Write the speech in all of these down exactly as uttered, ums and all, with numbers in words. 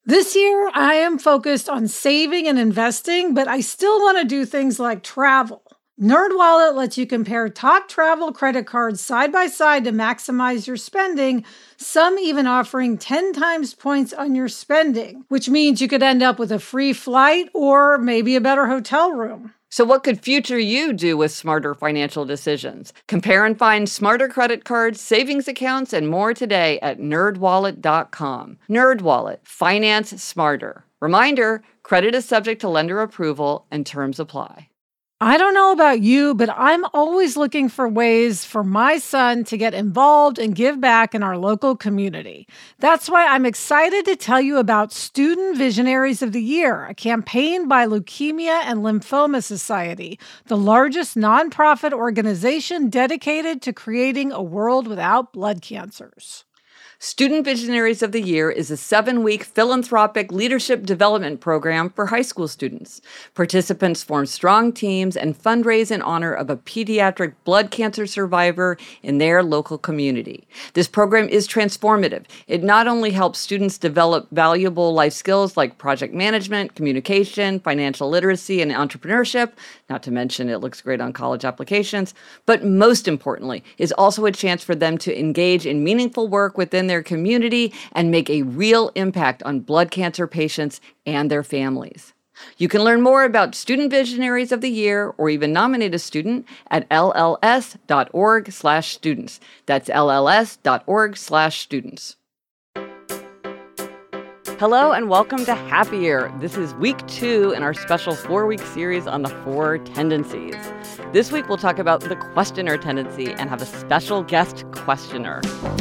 This year, I am focused on saving and investing, but I still want to do things like travel. NerdWallet lets you compare top travel credit cards side by side to maximize your spending, some even offering ten times points on your spending, which means you could end up with a free flight or maybe a better hotel room. So what could future you do with smarter financial decisions? Compare and find smarter credit cards, savings accounts, and more today at nerd wallet dot com. NerdWallet. Finance smarter. Reminder, credit is subject to lender approval and terms apply. I don't know about you, but I'm always looking for ways for my son to get involved and give back in our local community. That's why I'm excited to tell you about Student Visionaries of the Year, a campaign by Leukemia and Lymphoma Society, the largest nonprofit organization dedicated to creating a world without blood cancers. Student Visionaries of the Year is a seven-week philanthropic leadership development program for high school students. Participants form strong teams and fundraise in honor of a pediatric blood cancer survivor in their local community. This program is transformative. It not only helps students develop valuable life skills like project management, communication, financial literacy, and entrepreneurship, not to mention it looks great on college applications, but most importantly, is also a chance for them to engage in meaningful work within their community and make a real impact on blood cancer patients and their families. You can learn more about Student Visionaries of the Year or even nominate a student at L L S dot org slash students. That's L L S dot org slash students. Hello and welcome to Happier. This is week two in our special four-week series on the four tendencies. This week we'll talk about the questioner tendency and have a special guest questioner.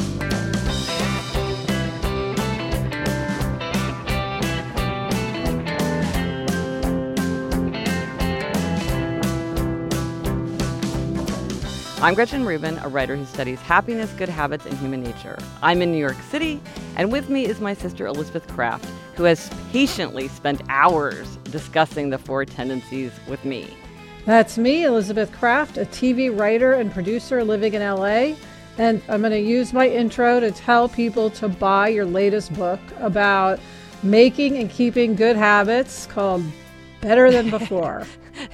I'm Gretchen Rubin, a writer who studies happiness, good habits, and human nature. I'm in New York City, and with me is my sister Elizabeth Craft, who has patiently spent hours discussing the four tendencies with me. That's me, Elizabeth Craft, a T V writer and producer living in L A, and I'm going to use my intro to tell people to buy your latest book about making and keeping good habits called Better Than Before.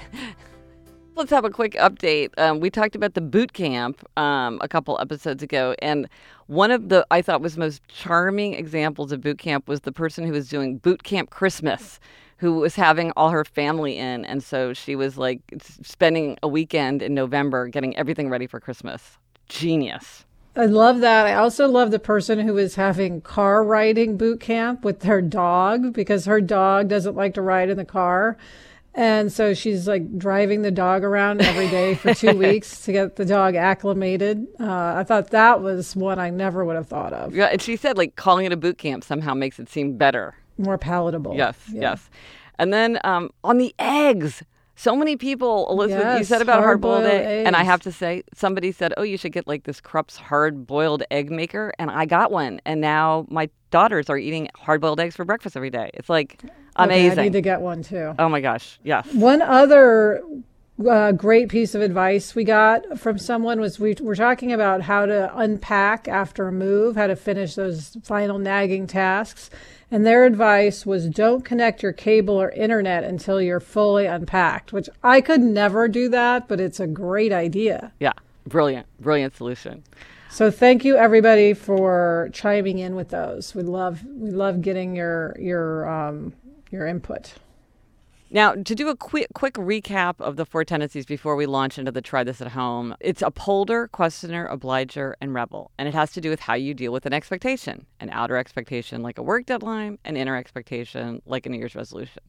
Let's have a quick update. Um, we talked about the boot camp um, a couple episodes ago, and one of the, I thought, was most charming examples of boot camp was the person who was doing boot camp Christmas, who was having all her family in, and so she was like spending a weekend in November getting everything ready for Christmas. Genius. I love that. I also love the person who is having car riding boot camp with her dog because her dog doesn't like to ride in the car. And so she's like driving the dog around every day for two weeks to get the dog acclimated. Uh, I thought that was one I never would have thought of. Yeah, and she said like calling it a boot camp somehow makes it seem better. More palatable. Yes, yeah. yes. And then um, on the eggs, so many people, Elizabeth, yes, you said about hard-boiled, hard-boiled egg, eggs. and I have to say, somebody said, oh, you should get like this Krupp's hard-boiled egg maker, and I got one, and now my daughters are eating hard-boiled eggs for breakfast every day. It's like amazing. Okay, I need to get one too. Oh my gosh, yes. One other uh, great piece of advice we got from someone was we were talking about how to unpack after a move, how to finish those final nagging tasks. And their advice was don't connect your cable or internet until you're fully unpacked, which I could never do that, but it's a great idea. Yeah, brilliant, brilliant solution. So thank you, everybody, for chiming in with those. We love we love getting your your um, your input. Now, to do a quick quick recap of the four tendencies before we launch into the try this at home, it's upholder, questioner, obliger, and rebel. And it has to do with how you deal with an expectation, an outer expectation like a work deadline, an inner expectation like a New Year's resolution.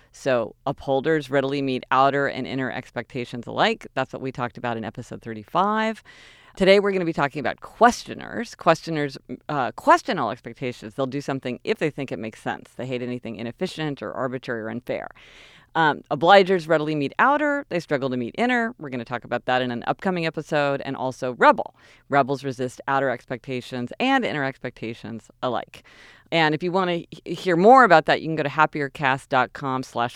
So upholders readily meet outer and inner expectations alike. That's what we talked about in episode thirty-five. Today, we're going to be talking about questioners. Questioners uh, question all expectations. They'll do something if they think it makes sense. They hate anything inefficient or arbitrary or unfair. Um, obligers readily meet outer. They struggle to meet inner. We're going to talk about that in an upcoming episode. And also rebel. Rebels resist outer expectations and inner expectations alike. And if you want to hear more about that, you can go to happiercast.com slash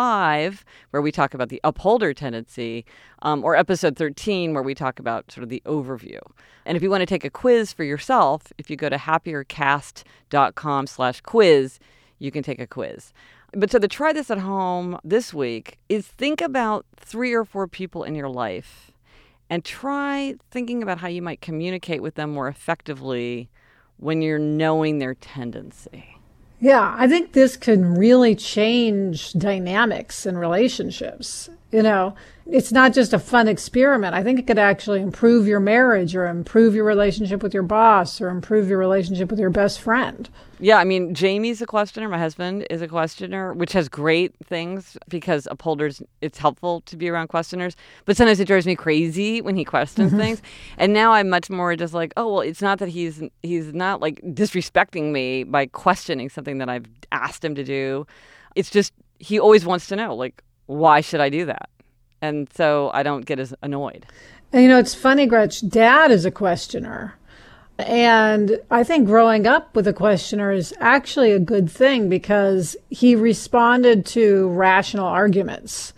35, where we talk about the upholder tendency, um, or episode thirteen, where we talk about sort of the overview. And if you want to take a quiz for yourself, if you go to happiercast.com slash quiz, you can take a quiz. But so the try this at home this week is think about three or four people in your life and try thinking about how you might communicate with them more effectively when you're knowing their tendency. Yeah, I think this can really change dynamics in relationships. You know, it's not just a fun experiment. I think it could actually improve your marriage or improve your relationship with your boss or improve your relationship with your best friend. Yeah, I mean, Jamie's a questioner. My husband is a questioner, which has great things because upholders, it's helpful to be around questioners. But sometimes it drives me crazy when he questions things. And now I'm much more just like, oh, well, it's not that he's he's not like disrespecting me by questioning something that I've asked him to do. It's just he always wants to know, like, why should I do that? And so I don't get as annoyed. And, you know, it's funny, Gretch, Dad is a questioner. And I think growing up with a questioner is actually a good thing because he responded to rational arguments.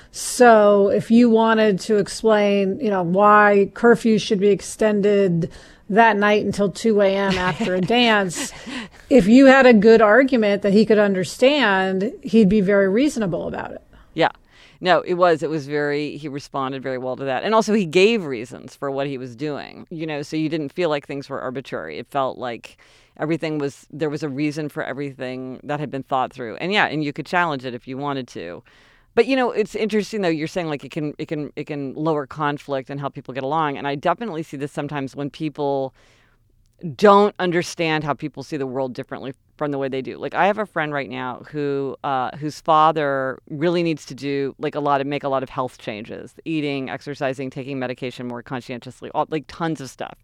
So if you wanted to explain, you know, why curfew should be extended that night until two a.m. after a dance, if you had a good argument that he could understand, he'd be very reasonable about it. Yeah. No, it was. It was very, he responded very well to that. And also he gave reasons for what he was doing, you know, so you didn't feel like things were arbitrary. It felt like everything was, there was a reason for everything that had been thought through. And yeah, and you could challenge it if you wanted to. But, you know, it's interesting, though, you're saying like it can, it can, it can lower conflict and help people get along. And I definitely see this sometimes when people don't understand how people see the world differently from the way they do. Like I have a friend right now who uh, whose father really needs to do like a lot of make a lot of health changes, eating, exercising, taking medication more conscientiously, all, like tons of stuff.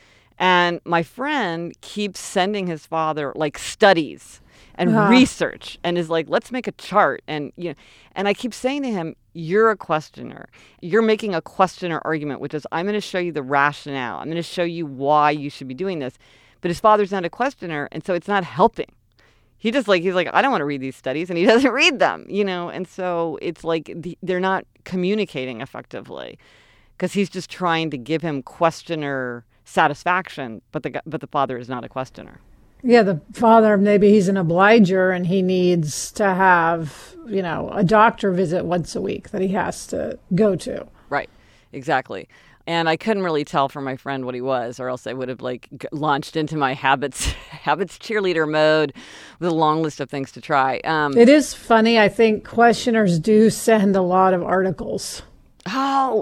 And my friend keeps sending his father like studies and uh-huh. research and is like, let's make a chart. And you know, and I keep saying to him, you're a questioner. You're making a questioner argument, which is I'm going to show you the rationale. I'm going to show you why you should be doing this. But his father's not a questioner, and so it's not helping. He just like, he's like, I don't want to read these studies, and he doesn't read them, you know? And so it's like the, they're not communicating effectively because he's just trying to give him questioner satisfaction, but the but the father is not a questioner. Yeah, the father, maybe he's an obliger and he needs to have, you know, a doctor visit once a week that he has to go to. Right, exactly. And I couldn't really tell from my friend what he was, or else I would have like g- launched into my habits habits cheerleader mode with a long list of things to try. Um, it is funny. I think questioners do send a lot of articles. Oh,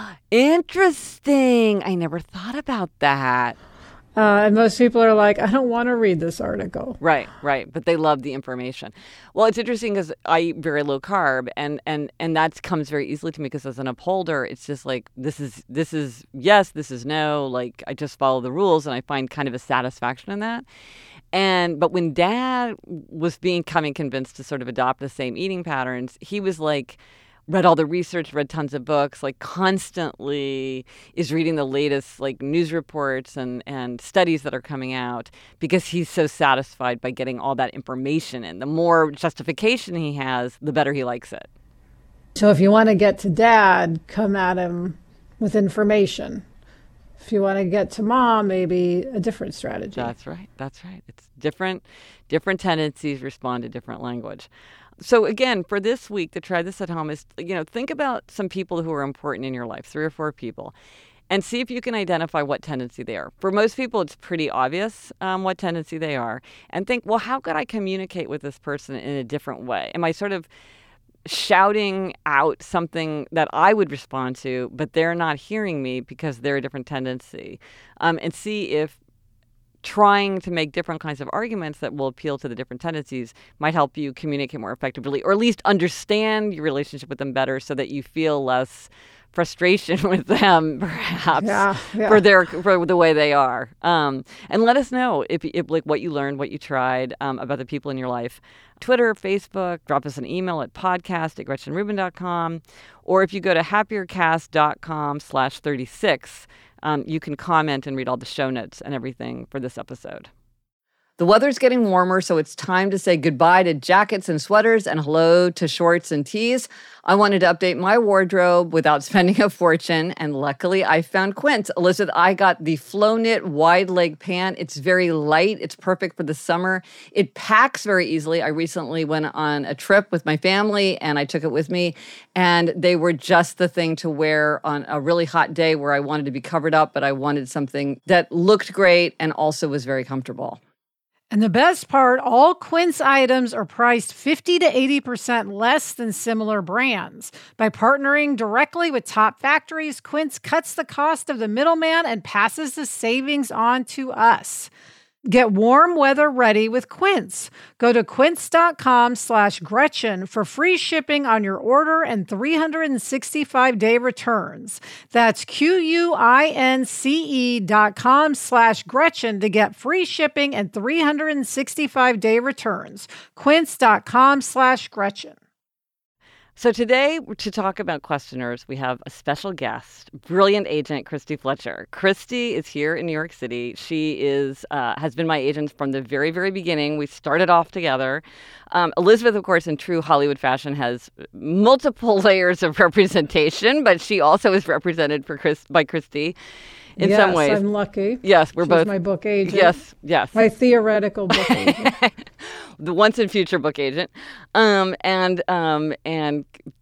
interesting. I never thought about that. Uh, and most people are like, I don't want to read this article. Right, right. But they love the information. Well, it's interesting because I eat very low carb, and, and, and that comes very easily to me because as an upholder, it's just like, this is, this is yes, this is no. Like, I just follow the rules, and I find kind of a satisfaction in that. And but when Dad was becoming convinced to sort of adopt the same eating patterns, he was like, read all the research, read tons of books, like constantly is reading the latest like news reports and, and studies that are coming out because he's so satisfied by getting all that information in. The more justification he has, the better he likes it. So if you want to get to Dad, come at him with information. If you want to get to Mom, maybe a different strategy. That's right. That's right. It's different, different tendencies respond to different language. So again, for this week, to try this at home is, you know, think about some people who are important in your life, three or four people, and see if you can identify what tendency they are. For most people, it's pretty obvious um, what tendency they are. And think, well, how could I communicate with this person in a different way? Am I sort of shouting out something that I would respond to, but they're not hearing me because they're a different tendency? Um, and see if trying to make different kinds of arguments that will appeal to the different tendencies might help you communicate more effectively, or at least understand your relationship with them better so that you feel less frustration with them, perhaps, yeah, yeah. for their for the way they are. Um, and let us know if, if like what you learned, what you tried um, about the people in your life. Twitter, Facebook, drop us an email at podcast at gretchen rubin dot com, or if you go to happiercast.com slash 36, Um, you can comment and read all the show notes and everything for this episode. The weather's getting warmer, so it's time to say goodbye to jackets and sweaters and hello to shorts and tees. I wanted to update my wardrobe without spending a fortune, and luckily I found Quince. Elizabeth, I got the Flow Knit wide leg pant. It's very light. It's perfect for the summer. It packs very easily. I recently went on a trip with my family, and I took it with me, and they were just the thing to wear on a really hot day where I wanted to be covered up, but I wanted something that looked great and also was very comfortable. And the best part, all Quince items are priced fifty to eighty percent less than similar brands. By partnering directly with top factories, Quince cuts the cost of the middleman and passes the savings on to us. Get warm weather ready with Quince. Go to quince.com slash Gretchen for free shipping on your order and three hundred sixty-five day returns. That's Q-U-I-N-C-E dot com slash Gretchen to get free shipping and three hundred sixty-five day returns. Quince.com slash Gretchen. So today, to talk about questioners, we have a special guest, brilliant agent Christy Fletcher. Christy is here in New York City. She is uh, has been my agent from the very, very beginning. We started off together. Um, Elizabeth, of course, in true Hollywood fashion, has multiple layers of representation, but she also is represented for Chris by Christy in yes, some ways. I'm lucky. Yes, we're She's both my book agent. Yes, yes. My theoretical book agent. The once and future book agent. Um, and um, and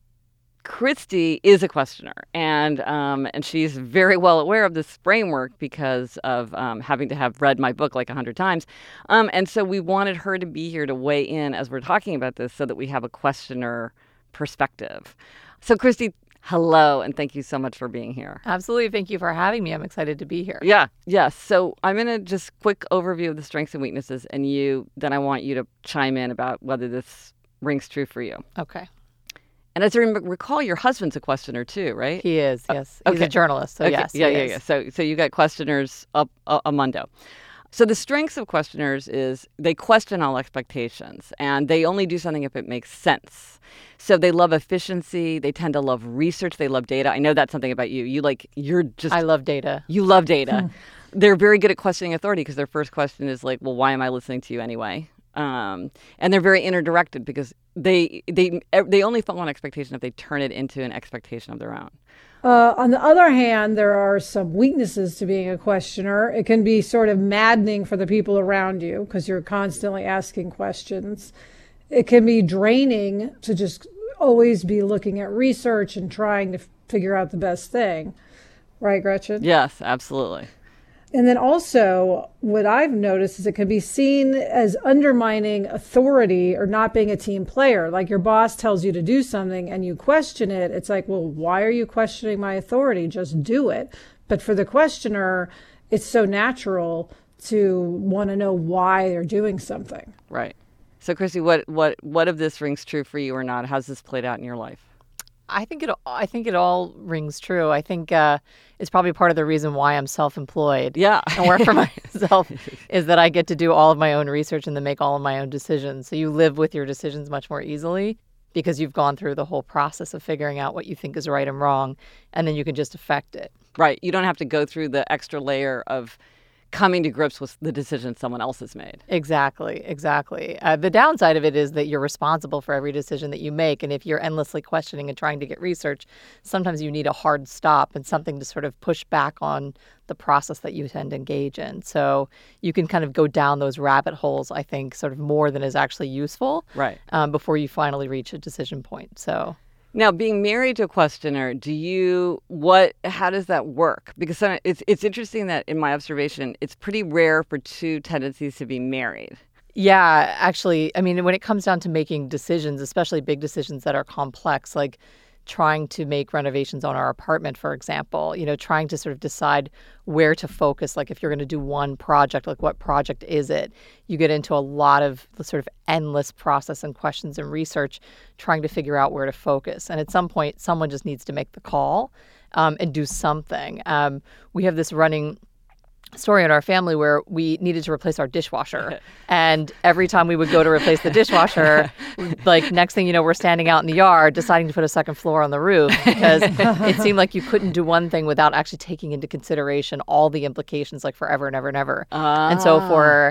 Christy is a questioner, and um, and she's very well aware of this framework because of um, having to have read my book like a hundred times. Um, and so we wanted her to be here to weigh in as we're talking about this so that we have a questioner perspective. So Christy, hello, and thank you so much for being here. Absolutely. Thank you for having me. I'm excited to be here. Yeah, yes. So I'm going to just quick overview of the strengths and weaknesses, and you, then I want you to chime in about whether this rings true for you. Okay. And as I rem- recall, your husband's a questioner too, right? He is, yes. Uh, He's okay. a journalist, so okay. yes. Yeah, he yeah, is. yeah. So, so you got questioners up a, a mundo. So the strengths of questioners is they question all expectations, and they only do something if it makes sense. So they love efficiency. They tend to love research. They love data. I know that's something about you. You like, you're just... I love data. You love data. They're very good at questioning authority because their first question is like, well, why am I listening to you anyway? Um, and they're very inner-directed because they they they only follow an expectation if they turn it into an expectation of their own. Uh, on the other hand, there are some weaknesses to being a questioner. It can be sort of maddening for the people around you because you're constantly asking questions. It can be draining to just always be looking at research and trying to f- figure out the best thing. Right, Gretchen? Yes, absolutely. And then also, what I've noticed is it can be seen as undermining authority or not being a team player. Like your boss tells you to do something and you question it. It's like, well, why are you questioning my authority? Just do it. But for the questioner, it's so natural to want to know why they're doing something. Right. So, Christy, what, what, what of this rings true for you or not? How's this played out in your life? I think it. I think it all rings true. I think uh, it's probably part of the reason why I'm self-employed. Yeah, and work for myself is that I get to do all of my own research and then make all of my own decisions. So you live with your decisions much more easily because you've gone through the whole process of figuring out what you think is right and wrong, and then you can just affect it. Right. You don't have to go through the extra layer of coming to grips with the decision someone else has made. Exactly, exactly. Uh, the downside of it is that you're responsible for every decision that you make. And if you're endlessly questioning and trying to get research, sometimes you need a hard stop and something to sort of push back on the process that you tend to engage in. So you can kind of go down those rabbit holes, I think, sort of more than is actually useful. Right. Um, before you finally reach a decision point. So... Now, being married to a questioner, do you, what, how does that work? Because it's it's interesting that in my observation, it's pretty rare for two tendencies to be married. Yeah, actually, I mean, when it comes down to making decisions, especially big decisions that are complex, like trying to make renovations on our apartment, for example, you know, trying to sort of decide where to focus. Like if you're going to do one project, like what project is it? You get into a lot of the sort of endless process and questions and research trying to figure out where to focus. And at some point, someone just needs to make the call um, and do something. Um, we have this running story in our family where we needed to replace our dishwasher. And every time we would go to replace the dishwasher, like next thing you know, we're standing out in the yard deciding to put a second floor on the roof because it seemed like you couldn't do one thing without actually taking into consideration all the implications like forever and ever and ever. Ah. And so for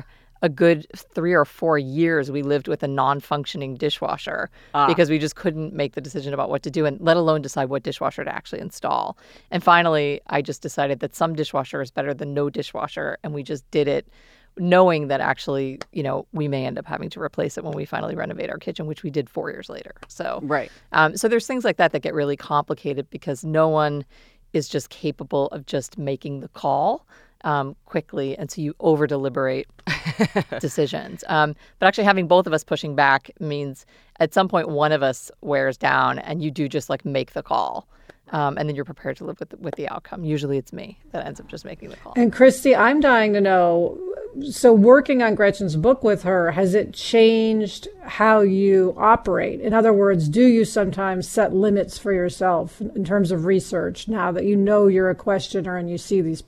a good three or four years we lived with a non-functioning dishwasher ah. because we just couldn't make the decision about what to do, and let alone decide what dishwasher to actually install. And finally, I just decided that some dishwasher is better than no dishwasher, and we just did it knowing that actually, you know, we may end up having to replace it when we finally renovate our kitchen, which we did four years later. So, right. Um, so there's things like that that get really complicated because no one is just capable of just making the call um, quickly. And so you over deliberate decisions. Um, but actually having both of us pushing back means at some point one of us wears down and you do just like make the call. Um, and then you're prepared to live with the, with the outcome. Usually it's me that ends up just making the call. And Christy, I'm dying to know, so working on Gretchen's book with her, has it changed how you operate? In other words, do you sometimes set limits for yourself in terms of research now that you know you're a questioner and you see these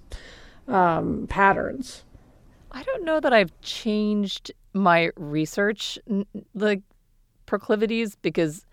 um, patterns? I don't know that I've changed my research like proclivities because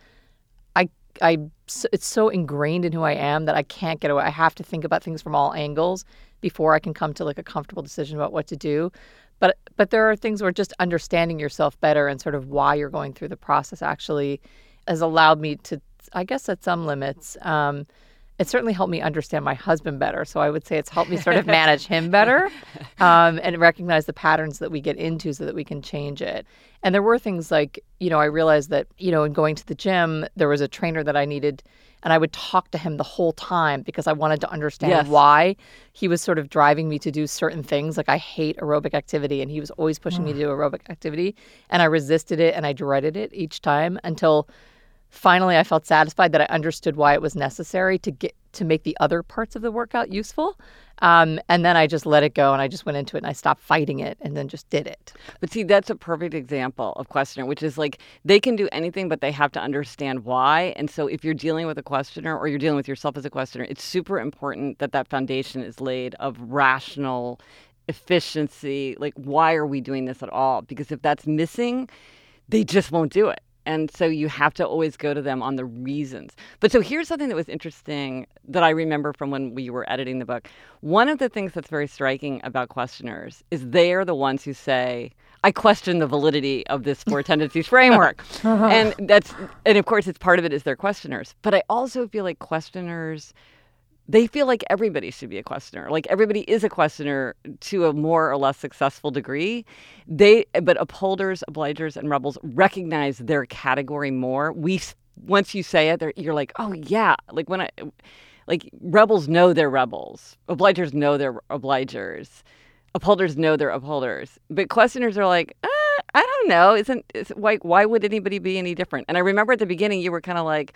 I I it's so ingrained in who I am that I can't get away. I have to think about things from all angles before I can come to like a comfortable decision about what to do. But but there are things where just understanding yourself better and sort of why you're going through the process actually has allowed me to, I guess, at some limits. Um, it certainly helped me understand my husband better. So I would say it's helped me sort of manage him better um, and recognize the patterns that we get into so that we can change it. And there were things like, you know, I realized that, you know, in going to the gym, there was a trainer that I needed, and I would talk to him the whole time because I wanted to understand yes. why he was sort of driving me to do certain things. Like I hate aerobic activity, and he was always pushing mm. me to do aerobic activity, and I resisted it and I dreaded it each time until finally I felt satisfied that I understood why it was necessary to get to make the other parts of the workout useful. Um, and then I just let it go and I just went into it and I stopped fighting it and then just did it. But see, that's a perfect example of questioner, which is like they can do anything, but they have to understand why. And so if you're dealing with a questioner or you're dealing with yourself as a questioner, it's super important that that foundation is laid of rational efficiency. Like, why are we doing this at all? Because if that's missing, they just won't do it. And so you have to always go to them on the reasons. But so here's something that was interesting that I remember from when we were editing the book. One of the things that's very striking about questioners is they are the ones who say, I question the validity of this four tendencies framework. uh-huh. And that's, and of course, it's part of it is they're questioners. But I also feel like questioners, they feel like everybody should be a questioner. Like everybody is a questioner to a more or less successful degree. They, but upholders, obligers, and rebels recognize their category more. We, once you say it, you're like, oh yeah. Like when I, like rebels know they're rebels. Obligers know they're obligers. Upholders know they're upholders. But questioners are like, ah, I don't know. Isn't it's like why would anybody be any different? And I remember at the beginning you were kind of like,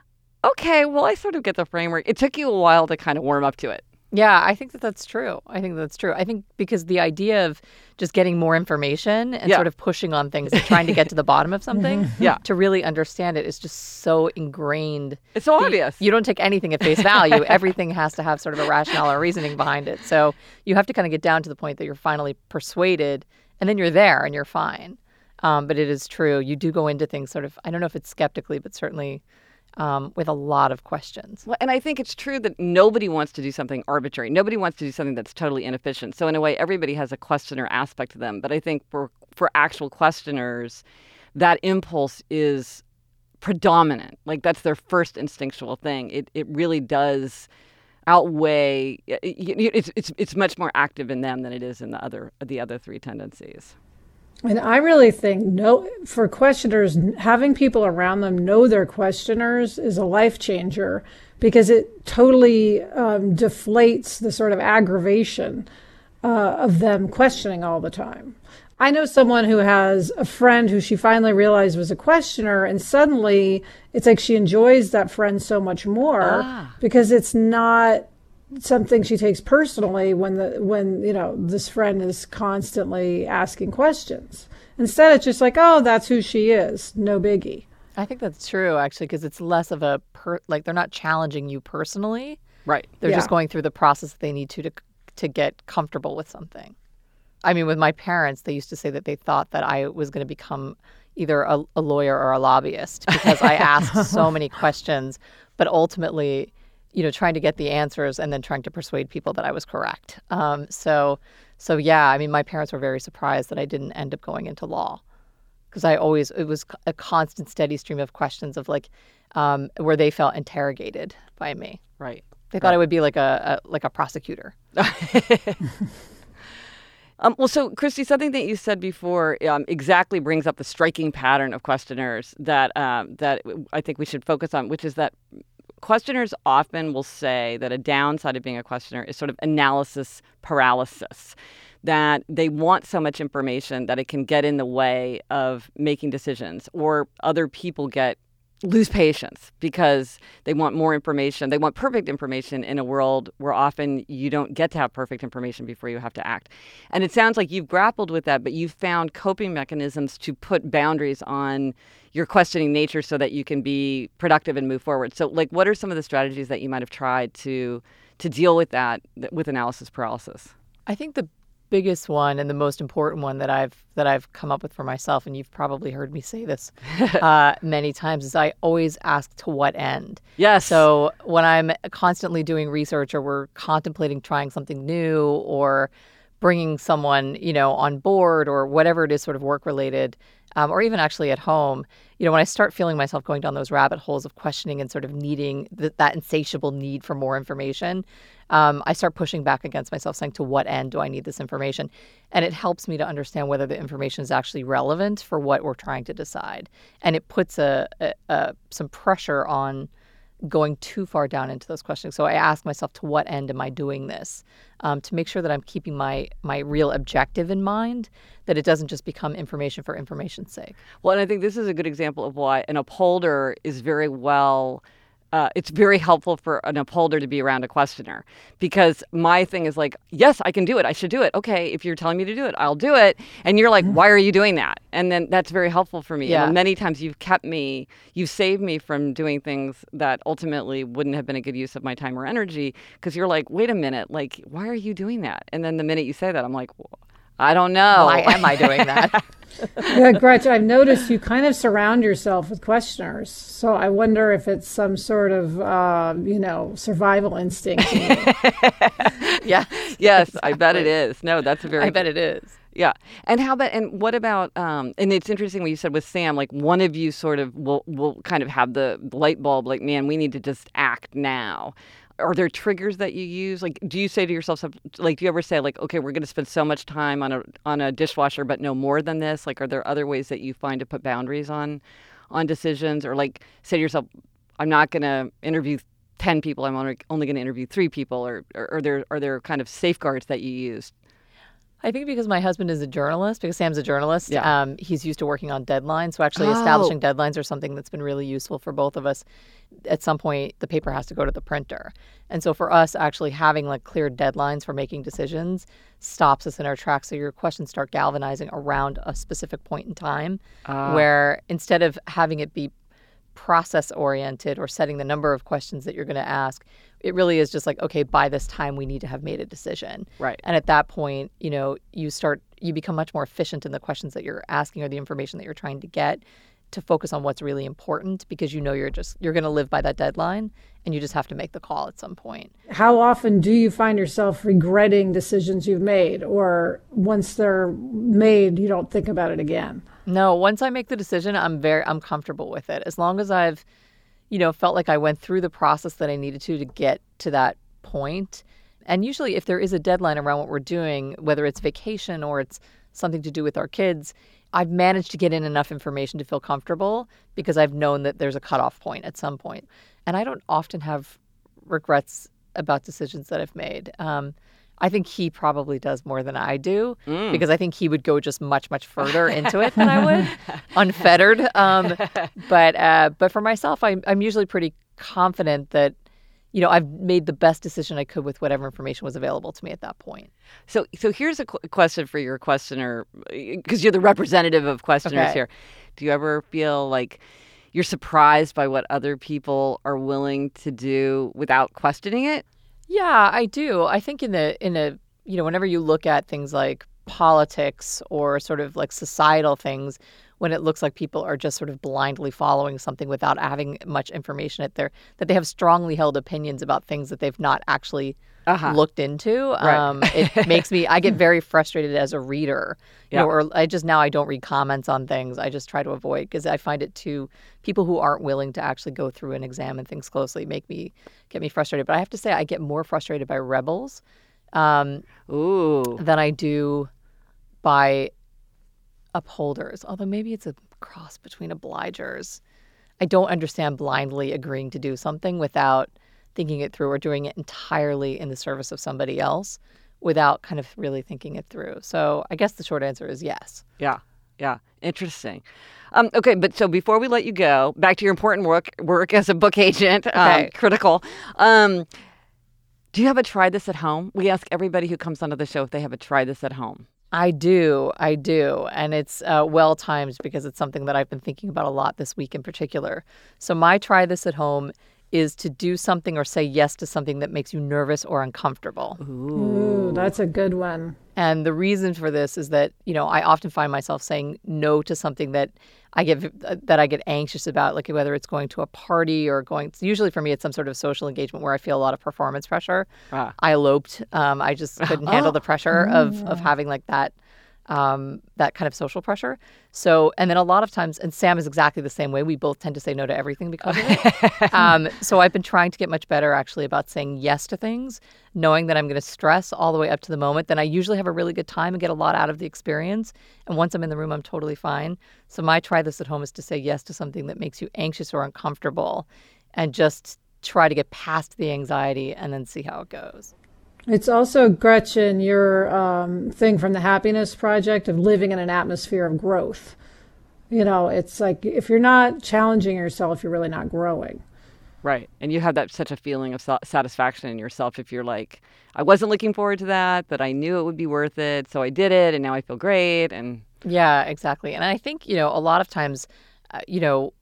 okay, well, I sort of get the framework. It took you a while to kind of warm up to it. Yeah, I think that that's true. I think that's true. I think because the idea of just getting more information and yeah. sort of pushing on things and trying to get to the bottom of something yeah. to really understand it is just so ingrained. It's so obvious. You, you don't take anything at face value. Everything has to have sort of a rationale or reasoning behind it. So you have to kind of get down to the point that you're finally persuaded, and then you're there and you're fine. Um, but it is true. You do go into things sort of, I don't know if it's skeptically, but certainly Um, with a lot of questions. Well, and I think it's true that nobody wants to do something arbitrary. Nobody wants to do something that's totally inefficient. So in a way, everybody has a questioner aspect to them. But I think for, for actual questioners, that impulse is predominant. Like that's their first instinctual thing. It it really does outweigh. It, it's it's it's much more active in them than it is in the other the other three tendencies. And I really think no, for questioners, having people around them know they're questioners is a life changer because it totally um, deflates the sort of aggravation uh, of them questioning all the time. I know someone who has a friend who she finally realized was a questioner, and suddenly it's like she enjoys that friend so much more ah. because it's not something she takes personally when the when you know this friend is constantly asking questions. Instead, it's just like, oh, that's who she is, no biggie. I think that's true actually, because it's less of a per like they're not challenging you personally, right? They're yeah. just going through the process that they need to to to get comfortable with something. I mean, with my parents, they used to say that they thought that I was going to become either a, a lawyer or a lobbyist because I asked so many questions, but ultimately you know, trying to get the answers and then trying to persuade people that I was correct. Um, so, so yeah, I mean, my parents were very surprised that I didn't end up going into law because I always, it was a constant steady stream of questions of like, um, where they felt interrogated by me. Right. They thought right. I would be like a, a like a prosecutor. Um, well, so, Christy, something that you said before um, exactly brings up the striking pattern of questioners that um, that I think we should focus on, which is that questioners often will say that a downside of being a questioner is sort of analysis paralysis, that they want so much information that it can get in the way of making decisions, or other people get lose patience because they want more information. They want perfect information in a world where often you don't get to have perfect information before you have to act. And it sounds like you've grappled with that, but you've found coping mechanisms to put boundaries on your questioning nature so that you can be productive and move forward. So, like, what are some of the strategies that you might have tried to to deal with that, with analysis paralysis? I think the biggest one and the most important one that I've that I've come up with for myself, and you've probably heard me say this uh, many times, is I always ask to what end. Yes. So when I'm constantly doing research, or we're contemplating trying something new, or bringing someone, you know, on board, or whatever it is, sort of work related, um, or even actually at home, you know, when I start feeling myself going down those rabbit holes of questioning and sort of needing th- that insatiable need for more information, um, I start pushing back against myself, saying, to what end do I need this information? And it helps me to understand whether the information is actually relevant for what we're trying to decide. And it puts a, a, a some pressure on going too far down into those questions. So I ask myself, to what end am I doing this? Um, to make sure that I'm keeping my my real objective in mind, that it doesn't just become information for information's sake. Well, and I think this is a good example of why an upholder is very well, uh, it's very helpful for an upholder to be around a questioner. Because my thing is like, yes, I can do it. I should do it. Okay, if you're telling me to do it, I'll do it. And you're like, why are you doing that? And then that's very helpful for me. Yeah. And many times you've kept me, you've saved me from doing things that ultimately wouldn't have been a good use of my time or energy, because you're like, wait a minute, like, why are you doing that? And then the minute you say that, I'm like, well, I don't know. Why am I doing that? Yeah, Gretchen, I've noticed you kind of surround yourself with questioners. So I wonder if it's some sort of, uh, you know, survival instinct. Yeah. Yes, exactly. I bet it is. No, that's a very. I bet it is. Yeah. And how about, and what about, um, and it's interesting what you said with Sam, like one of you sort of will, will kind of have the light bulb, like, man, we need to just act now. Are there triggers that you use? Like, do you say to yourself, like, do you ever say, like, okay, we're going to spend so much time on a on a dishwasher, but no more than this? Like, are there other ways that you find to put boundaries on on decisions? Or, like, say to yourself, I'm not going to interview ten people. I'm only, only going to interview three people. Or, or are there are there kind of safeguards that you use? I think because my husband is a journalist, because Sam's a journalist, Yeah. um, he's used to working on deadlines. So actually Oh. establishing deadlines are something that's been really useful for both of us. At some point, the paper has to go to the printer. And so for us, actually having like clear deadlines for making decisions stops us in our tracks. So your questions start galvanizing around a specific point in time, Ah. where instead of having it be process oriented or setting the number of questions that you're going to ask, it really is just like, okay, by this time we need to have made a decision. Right. And at that point, you know, you start, you become much more efficient in the questions that you're asking or the information that you're trying to get, to focus on what's really important, because you know you're just, you're going to live by that deadline and you just have to make the call at some point. How often do you find yourself regretting decisions you've made, or once they're made, you don't think about it again? No, once I make the decision, I'm very, I'm comfortable with it. As long as I've, you know, felt like I went through the process that I needed to to get to that point. And usually if there is a deadline around what we're doing, whether it's vacation or it's something to do with our kids, I've managed to get in enough information to feel comfortable because I've known that there's a cutoff point at some point. And I don't often have regrets about decisions that I've made. Um, I think he probably does more than I do, Mm. because I think he would go just much, much further into it than I would, unfettered. Um, but uh, but for myself, I'm, I'm usually pretty confident that, you know, I've made the best decision I could with whatever information was available to me at that point. So, so here's a qu- question for your questioner, because you're the representative of questioners Okay. here. Do you ever feel like you're surprised by what other people are willing to do without questioning it? Yeah, I do. I think in the in a you know, whenever you look at things like politics or sort of like societal things, when it looks like people are just sort of blindly following something without having much information at their, that they have strongly held opinions about things that they've not actually uh-huh. looked into. Right. Um, it makes me, I get very frustrated as a reader, you yeah. know, or I just, now I don't read comments on things. I just try to avoid, because I find it too, people who aren't willing to actually go through and examine things closely make me, get me frustrated. But I have to say, I get more frustrated by rebels um, Ooh. than I do by upholders. Although maybe it's a cross between obligers. I don't understand blindly agreeing to do something without thinking it through, or doing it entirely in the service of somebody else without kind of really thinking it through. So I guess the short answer is yes. Yeah. Yeah. Interesting. Um, okay. But so before we let you go, back to your important work, work as a book agent, okay. um, critical. Um, do you have a try this at home? We ask everybody who comes onto the show if they have a try this at home. I do. I do. And it's uh, well timed, because it's something that I've been thinking about a lot this week in particular. So my try this at home is to do something or say yes to something that makes you nervous or uncomfortable. Ooh, Ooh that's a good one. And the reason for this is that, you know, I often find myself saying no to something that I get that I get anxious about, like whether it's going to a party or going. Usually for me, it's some sort of social engagement where I feel a lot of performance pressure. Ah. I eloped. Um, I just couldn't handle oh. the pressure of of having like that. Um, that kind of social pressure. So, and then a lot of times, and Sam is exactly the same way. We both tend to say no to everything because of it. um, so I've been trying to get much better actually about saying yes to things, knowing that I'm going to stress all the way up to the moment. Then I usually have a really good time and get a lot out of the experience. And once I'm in the room, I'm totally fine. So my try this at home is to say yes to something that makes you anxious or uncomfortable, and just try to get past the anxiety and then see how it goes. It's also, Gretchen, your um, thing from the Happiness Project of living in an atmosphere of growth. You know, it's like if you're not challenging yourself, you're really not growing. Right. And you have that such a feeling of satisfaction in yourself if you're like, I wasn't looking forward to that, but I knew it would be worth it. So I did it and now I feel great. And yeah, exactly. And I think, you know, a lot of times, uh, you know,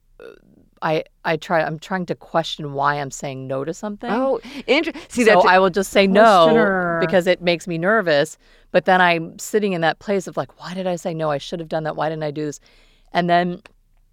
I, I try, I'm trying to question why I'm saying no to something. Oh, interesting. See, so that's I will just say no because it makes me nervous. But then I'm sitting in that place of like, why did I say no? I should have done that. Why didn't I do this? And then,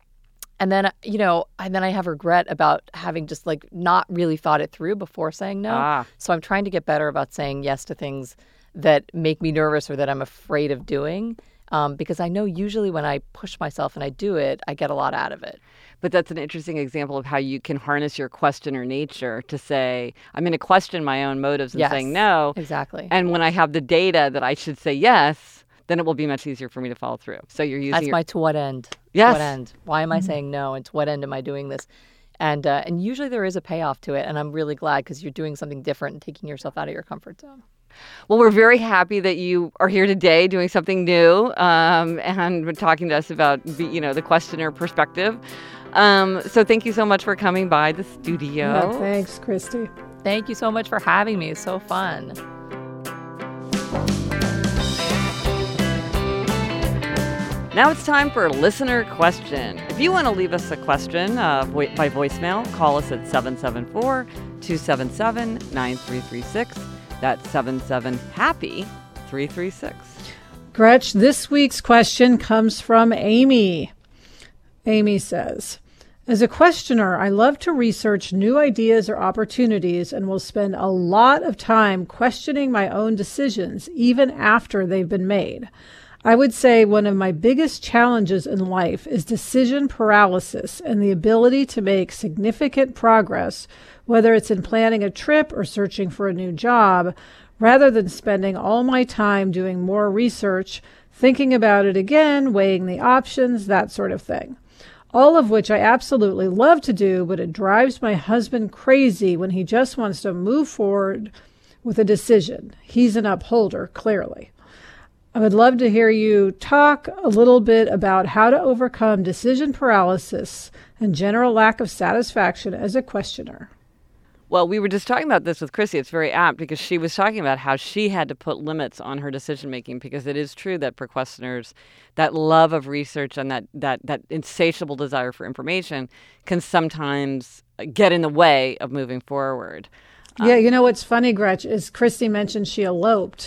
and then, you know, and then I have regret about having just like not really thought it through before saying no. Ah. So I'm trying to get better about saying yes to things that make me nervous or that I'm afraid of doing. Um, because I know usually when I push myself and I do it, I get a lot out of it. But that's an interesting example of how you can harness your questioner nature to say, I'm going to question my own motives and yes, saying no. Exactly. And when I have the data that I should say yes, then it will be much easier for me to follow through. So you're using That's your... my to what end. Yes. To what end? Why am I mm-hmm. saying no? And to what end am I doing this? And uh, and usually there is a payoff to it. And I'm really glad because you're doing something different and taking yourself out of your comfort zone. Well, we're very happy that you are here today doing something new um, and talking to us about, you know, the questioner perspective. Um, so thank you so much for coming by the studio. Yeah, thanks, Christy. Thank you so much for having me. It's so fun. Now it's time for a listener question. If you want to leave us a question uh, vo- by voicemail, call us at seven seven four, two seven seven, nine three three six. That's seven seven happy three three six. Gretch, this week's question comes from Amy. Amy says, as a questioner, I love to research new ideas or opportunities and will spend a lot of time questioning my own decisions, even after they've been made. I would say one of my biggest challenges in life is decision paralysis and the ability to make significant progress, whether it's in planning a trip or searching for a new job, rather than spending all my time doing more research, thinking about it again, weighing the options, that sort of thing. All of which I absolutely love to do, but it drives my husband crazy when he just wants to move forward with a decision. He's an upholder, clearly. I would love to hear you talk a little bit about how to overcome decision paralysis and general lack of satisfaction as a questioner. Well, we were just talking about this with Chrissy. It's very apt because she was talking about how she had to put limits on her decision making, because it is true that for questioners, that love of research and that, that, that insatiable desire for information can sometimes get in the way of moving forward. Yeah, um, you know what's funny, Gretch, is Christy mentioned she eloped.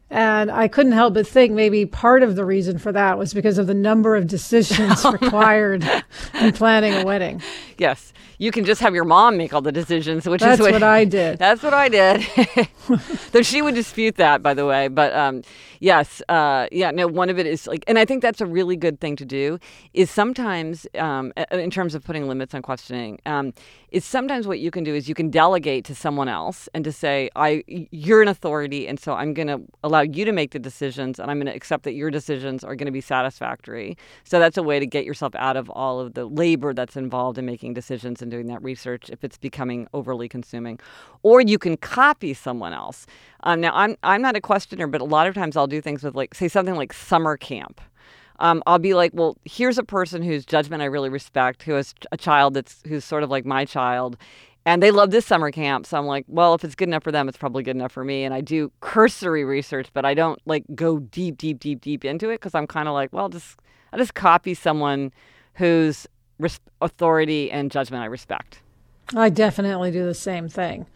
And I couldn't help but think maybe part of the reason for that was because of the number of decisions required in planning a wedding. Yes. You can just have your mom make all the decisions, which that's is what, what I did. That's what I did. Though she would dispute that, by the way. But um, yes, uh, yeah, no, one of it is like, and I think that's a really good thing to do, is sometimes, um, in terms of putting limits on questioning, um, is sometimes what you can do is you can delegate to someone else and to say, I, you're an authority, and so I'm going to allow you to make the decisions, and I'm going to accept that your decisions are going to be satisfactory. So that's a way to get yourself out of all of the labor that's involved in making decisions and doing that research if it's becoming overly consuming. Or you can copy someone else. Um, now, I'm I'm not a questioner, but a lot of times I'll do things with, like, say, something like summer camp. Um, I'll be like, well, here's a person whose judgment I really respect, who has a child that's who's sort of like my child, and they love this summer camp. So I'm like, well, if it's good enough for them, it's probably good enough for me. And I do cursory research, but I don't like go deep, deep, deep, deep into it because I'm kind of like, well, just I just copy someone whose res- authority and judgment I respect. I definitely do the same thing.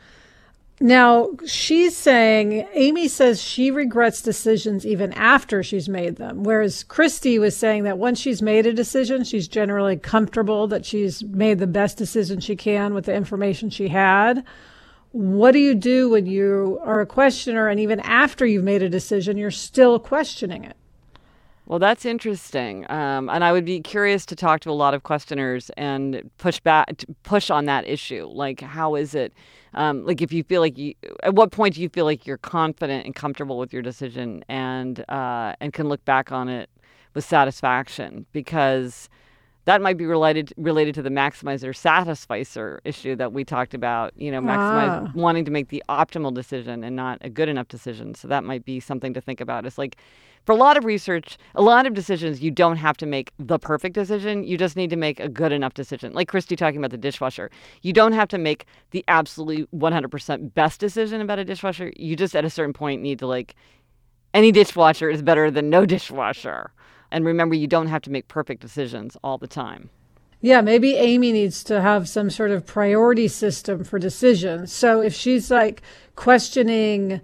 Now, she's saying, Amy says she regrets decisions even after she's made them, whereas Christy was saying that once she's made a decision, she's generally comfortable that she's made the best decision she can with the information she had. What do you do when you are a questioner and even after you've made a decision, you're still questioning it? Well, that's interesting. Um, and I would be curious to talk to a lot of questioners and push back, push on that issue. Like, how is it, um, like if you feel like you, at what point do you feel like you're confident and comfortable with your decision and, uh, and can look back on it with satisfaction? Because that might be related related to the maximizer satisficer issue that we talked about, you know, maximize ah. wanting to make the optimal decision and not a good enough decision. So that might be something to think about. It's like, for a lot of research, a lot of decisions, you don't have to make the perfect decision. You just need to make a good enough decision. Like Christy talking about the dishwasher. You don't have to make the absolutely one hundred percent best decision about a dishwasher. You just, at a certain point, need to, like, any dishwasher is better than no dishwasher. And remember, you don't have to make perfect decisions all the time. Yeah, maybe Amy needs to have some sort of priority system for decisions. So if she's like questioning,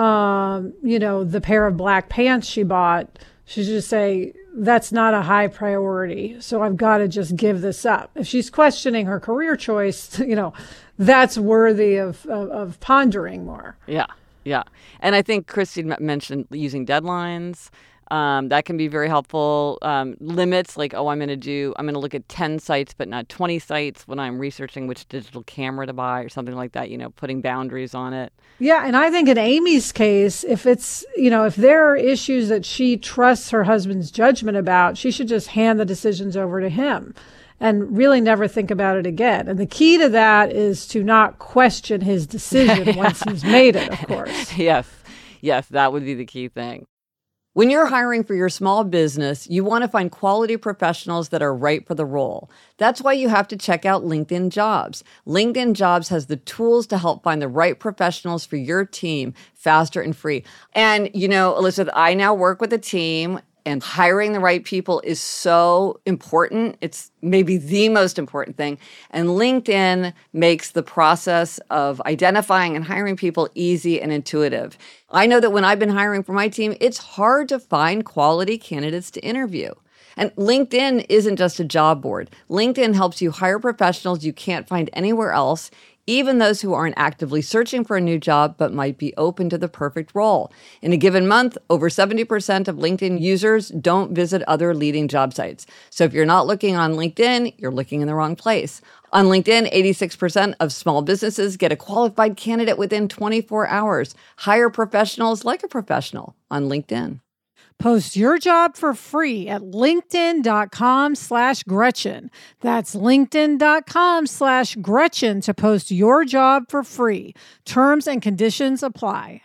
um, you know, the pair of black pants she bought, she should just say, that's not a high priority. So I've got to just give this up. If she's questioning her career choice, you know, that's worthy of, of, of pondering more. Yeah, yeah. And I think Christy mentioned using deadlines. Um, that can be very helpful. Um, limits, like, oh, I'm going to do, I'm going to look at ten sites, but not twenty sites when I'm researching which digital camera to buy or something like that, you know, putting boundaries on it. Yeah. And I think in Amy's case, if it's, you know, if there are issues that she trusts her husband's judgment about, she should just hand the decisions over to him and really never think about it again. And the key to that is to not question his decision once he's made it, of course. Yes. Yes. That would be the key thing. When you're hiring for your small business, you want to find quality professionals that are right for the role. That's why you have to check out LinkedIn Jobs. LinkedIn Jobs has the tools to help find the right professionals for your team faster and free. And, you know, Elizabeth, I now work with a team, and hiring the right people is so important. It's maybe the most important thing. And LinkedIn makes the process of identifying and hiring people easy and intuitive. I know that when I've been hiring for my team, it's hard to find quality candidates to interview. And LinkedIn isn't just a job board. LinkedIn helps you hire professionals you can't find anywhere else, even those who aren't actively searching for a new job but might be open to the perfect role. In a given month, over seventy percent of LinkedIn users don't visit other leading job sites. So if you're not looking on LinkedIn, you're looking in the wrong place. On LinkedIn, eighty-six percent of small businesses get a qualified candidate within twenty-four hours. Hire professionals like a professional on LinkedIn. Post your job for free at linkedin.com slash Gretchen. That's linkedin.com slash Gretchen to post your job for free. Terms and conditions apply.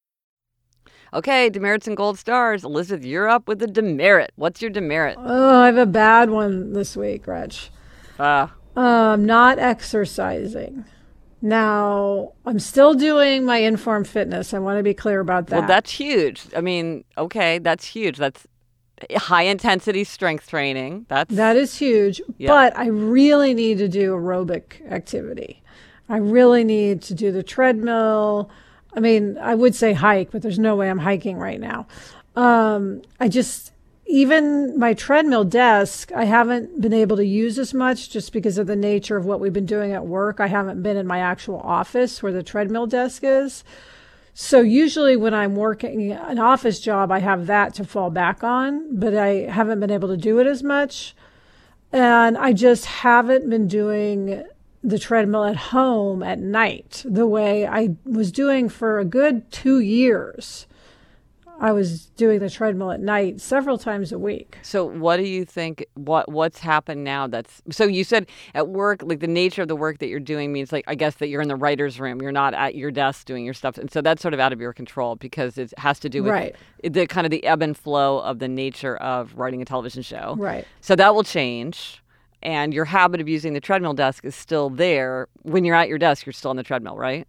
Okay, demerits and gold stars. Elizabeth, you're up with the demerit. What's your demerit? Oh, I have a bad one this week, Gretch. Ah. Um, not exercising. Now, I'm still doing my Informed Fitness. I want to be clear about that. Well, that's huge. I mean, okay, that's huge. That's high intensity strength training. That's That is huge. Yeah. But I really need to do aerobic activity. I really need to do the treadmill. I mean, I would say hike, but there's no way I'm hiking right now. Um, I just, even my treadmill desk, I haven't been able to use as much just because of the nature of what we've been doing at work. I haven't been in my actual office where the treadmill desk is. So usually when I'm working an office job, I have that to fall back on, but I haven't been able to do it as much. And I just haven't been doing the treadmill at home at night the way I was doing for a good two years. I was doing the treadmill at night several times a week. So what do you think, what what's happened now that's, so you said at work, like the nature of the work that you're doing means like, I guess that you're in the writer's room, you're not at your desk doing your stuff. And so that's sort of out of your control because it has to do with right. the kind of the ebb and flow of the nature of writing a television show. Right. So that will change. And your habit of using the treadmill desk is still there. When you're at your desk, you're still on the treadmill, right?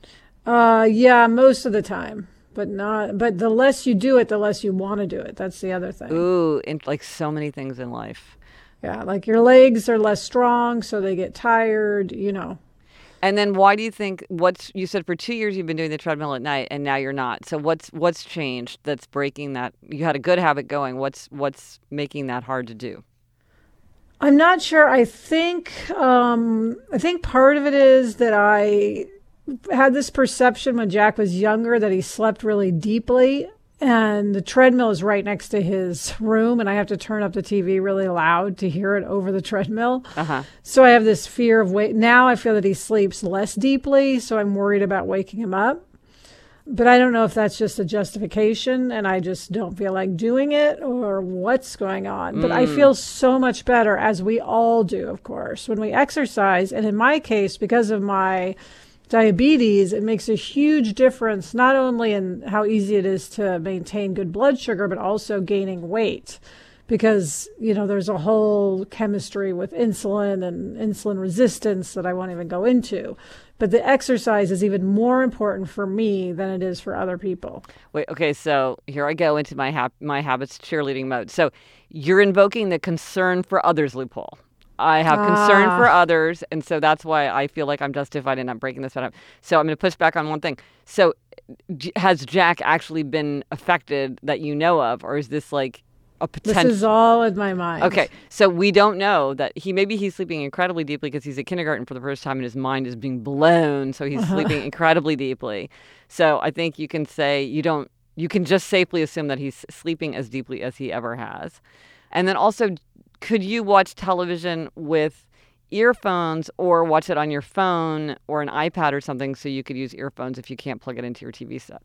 Uh, yeah, most of the time. But not. But the less you do it, the less you want to do it. That's the other thing. Ooh, and like so many things in life. Yeah, like your legs are less strong, so they get tired, you know. And then why do you think, what's, you said for two years you've been doing the treadmill at night and now you're not. So what's what's changed that's breaking that? You had a good habit going. What's what's making that hard to do? I'm not sure. I think um, I think part of it is that I had this perception when Jack was younger that he slept really deeply, and the treadmill is right next to his room, and I have to turn up the T V really loud to hear it over the treadmill. Uh-huh. So I have this fear of wait. Now I feel that he sleeps less deeply, so I'm worried about waking him up. But I don't know if that's just a justification and I just don't feel like doing it or what's going on. But mm. I feel so much better, as we all do, of course, when we exercise. And in my case, because of my diabetes, it makes a huge difference, not only in how easy it is to maintain good blood sugar, but also gaining weight. Because, you know, there's a whole chemistry with insulin and insulin resistance that I won't even go into. But the exercise is even more important for me than it is for other people. Wait, okay, so here I go into my hap- my habits cheerleading mode. So you're invoking the concern for others loophole. I have ah. concern for others, and so that's why I feel like I'm justified in not breaking this one up. So I'm going to push back on one thing. So has Jack actually been affected that you know of, or is this like a potential? This is all in my mind. Okay, so we don't know that he maybe he's sleeping incredibly deeply because he's at kindergarten for the first time and his mind is being blown, so he's uh-huh. sleeping incredibly deeply. So I think you can say you don't. You can just safely assume that he's sleeping as deeply as he ever has, and then also, could you watch television with earphones or watch it on your phone or an iPad or something so you could use earphones if you can't plug it into your T V set?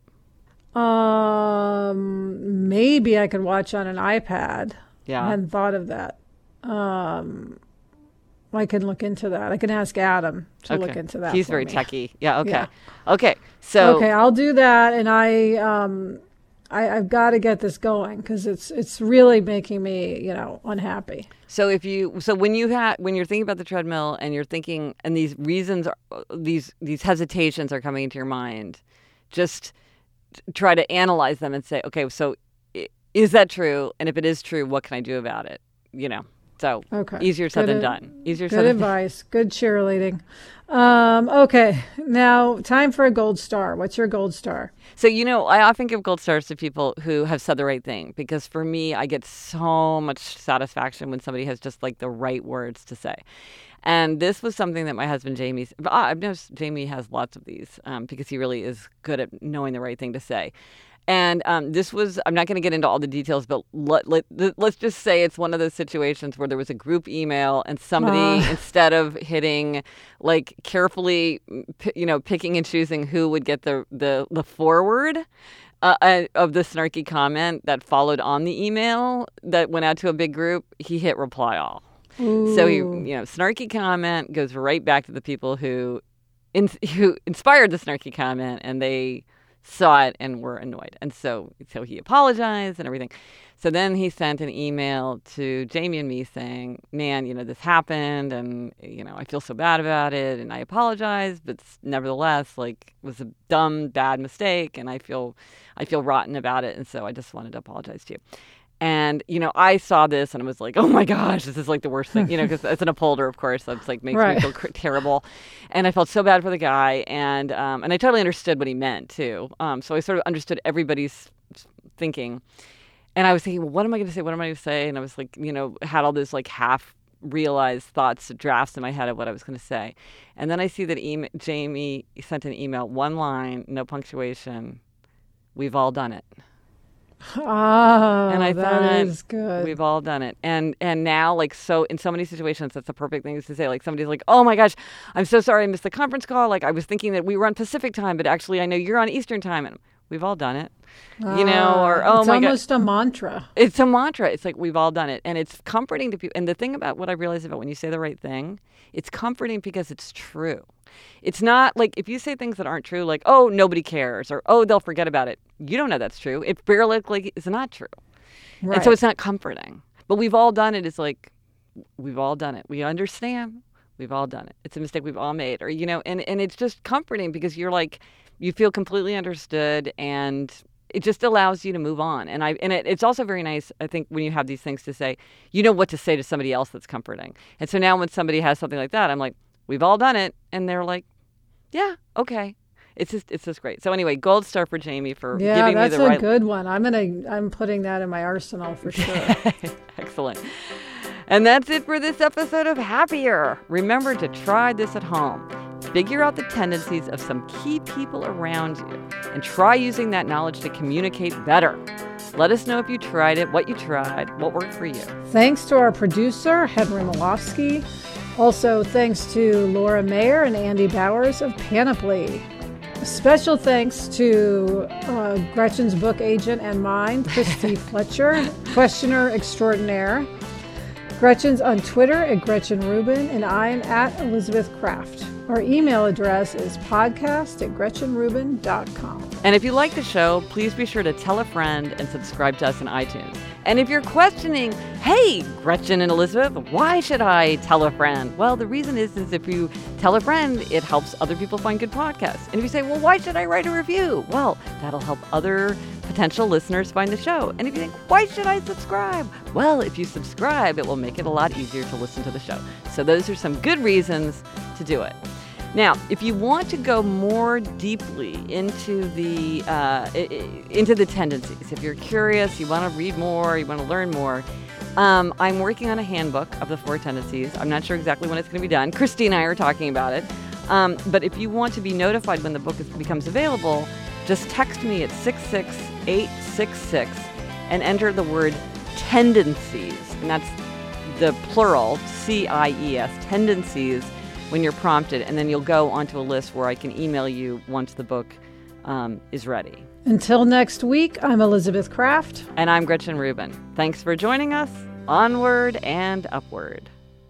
Um, maybe I could watch on an iPad. Yeah. I hadn't thought of that. Um, I can look into that. I can ask Adam to okay. look into that. He's for very me. techie. Yeah. Okay. Yeah. Okay. So. Okay, I'll do that, and I um, I, I've got to get this going because it's it's really making me, you know, unhappy. So if you so when you ha- when you're thinking about the treadmill and you're thinking and these reasons are, these these hesitations are coming into your mind, just try to analyze them and say, okay, so is that true? And if it is true, what can I do about it? You know, so okay. easier said good than ad- done. Easier good said than advice. Good cheerleading. Um, okay, now time for a gold star. What's your gold star? So, you know, I often give gold stars to people who have said the right thing because for me, I get so much satisfaction when somebody has just like the right words to say. And this was something that my husband, Jamie, I've noticed Jamie has lots of these um, because he really is good at knowing the right thing to say. And um, this was, I'm not going to get into all the details, but let, let, let's just say it's one of those situations where there was a group email and somebody, uh. instead of hitting, like carefully, you know, picking and choosing who would get the, the, the forward uh, uh, of the snarky comment that followed on the email that went out to a big group, he hit reply all. Ooh. So, he, you know, snarky comment goes right back to the people who, in, who inspired the snarky comment, and they saw it and were annoyed. And so, so he apologized and everything. So then he sent an email to Jamie and me saying, man, you know, this happened and, you know, I feel so bad about it and I apologize, but nevertheless, like, it was a dumb, bad mistake and I feel, I feel rotten about it. And so I just wanted to apologize to you. And, you know, I saw this and I was like, oh my gosh, this is like the worst thing, you know, because it's an upholder, of course. That's like makes Right. me feel cr- terrible. And I felt so bad for the guy. And um, and I totally understood what he meant, too. Um, so I sort of understood everybody's thinking. And I was thinking, well, what am I going to say? What am I going to say? And I was like, you know, had all this like half realized thoughts, drafts in my head of what I was going to say. And then I see that e- Jamie sent an email, one line, no punctuation. We've all done it. Oh, And I that thought, is good. We've all done it. And and now, like, so in so many situations, that's the perfect thing to say. Like, somebody's like, oh my gosh, I'm so sorry I missed the conference call. Like, I was thinking that we were on Pacific time, but actually I know you're on Eastern time. And we've all done it. You know, or, oh it's my God. almost a mantra. It's a mantra. It's like, we've all done it. And it's comforting to people. And the thing about what I realized about when you say the right thing, it's comforting because it's true. It's not like if you say things that aren't true, like, oh, nobody cares, or, oh, they'll forget about it. You don't know that's true. It barely like it's not true. Right. And so it's not comforting. But we've all done it. It's like, we've all done it. We understand. We've all done it. It's a mistake we've all made. Or, you know, and, and it's just comforting because you're like, you feel completely understood, and it just allows you to move on. And I and it, it's also very nice, I think, when you have these things to say, you know what to say to somebody else that's comforting. And so now when somebody has something like that, I'm like, we've all done it. And they're like, yeah, okay. It's just it's just great. So anyway, gold star for Jamie for Yeah, giving me that's the a right. good one. I'm gonna I'm putting that in my arsenal for sure. Excellent. And that's it for this episode of Happier. Remember to try this at home. Figure out the tendencies of some key people around you and try using that knowledge to communicate better. Let us know if you tried it, what you tried, what worked for you. Thanks to our producer, Henry Malofsky. Also, thanks to Laura Mayer and Andy Bowers of Panoply. Special thanks to uh, Gretchen's book agent and mine, Christy Fletcher, questioner extraordinaire. Gretchen's on Twitter at Gretchen Rubin, and I'm at Elizabeth Kraft. Our email address is podcast at gretchen rubin dot com. And if you like the show, please be sure to tell a friend and subscribe to us on iTunes. And if you're questioning, hey, Gretchen and Elizabeth, why should I tell a friend? Well, the reason is, is if you tell a friend, it helps other people find good podcasts. And if you say, well, why should I write a review? Well, that'll help other potential listeners find the show. And if you think, why should I subscribe? Well, if you subscribe, it will make it a lot easier to listen to the show. So those are some good reasons to do it. Now, if you want to go more deeply into the uh, into the tendencies, if you're curious, you want to read more, you want to learn more, um, I'm working on a handbook of the four tendencies. I'm not sure exactly when it's going to be done. Christy and I are talking about it. Um, but if you want to be notified when the book is, becomes available, just text me at six six eight six six and enter the word tendencies. And that's the plural, C I E S, tendencies, when you're prompted, and then you'll go onto a list where I can email you once the book um, is ready. Until next week, I'm Elizabeth Kraft. And I'm Gretchen Rubin. Thanks for joining us. Onward and upward.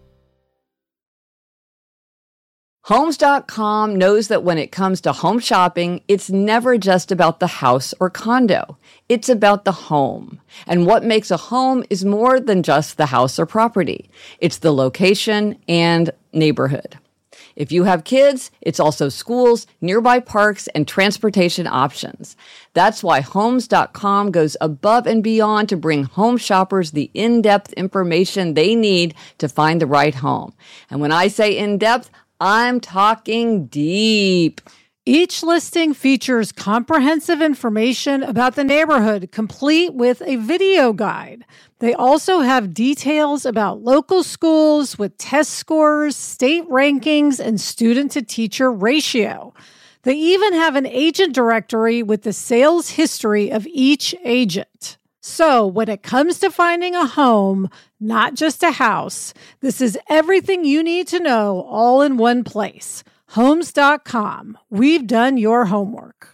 Homes dot com knows that when it comes to home shopping, it's never just about the house or condo. It's about the home. And what makes a home is more than just the house or property. It's the location and neighborhood. If you have kids, it's also schools, nearby parks, and transportation options. That's why Homes dot com goes above and beyond to bring home shoppers the in-depth information they need to find the right home. And when I say in-depth, I'm talking deep. Each listing features comprehensive information about the neighborhood, complete with a video guide. They also have details about local schools with test scores, state rankings, and student-to-teacher ratio. They even have an agent directory with the sales history of each agent. So when it comes to finding a home, not just a house, this is everything you need to know all in one place. Homes dot com. We've done your homework.